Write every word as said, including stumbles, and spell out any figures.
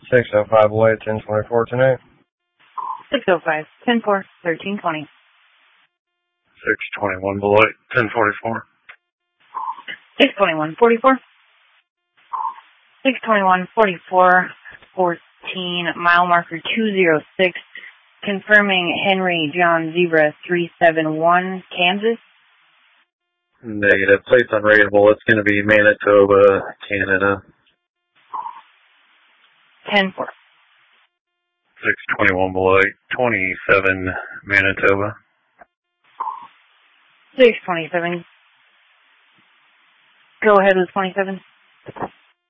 six oh five White, ten twenty-four tonight. six oh five, ten four, thirteen twenty. six twenty-one Beloit, ten forty-four. six twenty-one, forty-four. six twenty-one, forty-four, fourteen, mile marker two oh six, confirming Henry John Zebra three seven one, Kansas. Negative. Plate's unreadable. It's going to be Manitoba, Canada. ten four. six twenty-one Beloit, twenty-seven, Manitoba. six twenty-seven. Go ahead with twenty-seven.